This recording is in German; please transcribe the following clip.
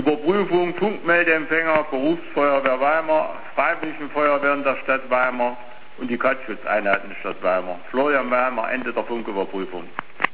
Überprüfung Funkmeldeempfänger, Berufsfeuerwehr Weimar, Freiwillige Feuerwehren der Stadt Weimar und die Katzschutzeinheiten der Stadt Weimar. Florian Weimar, Ende der Funküberprüfung.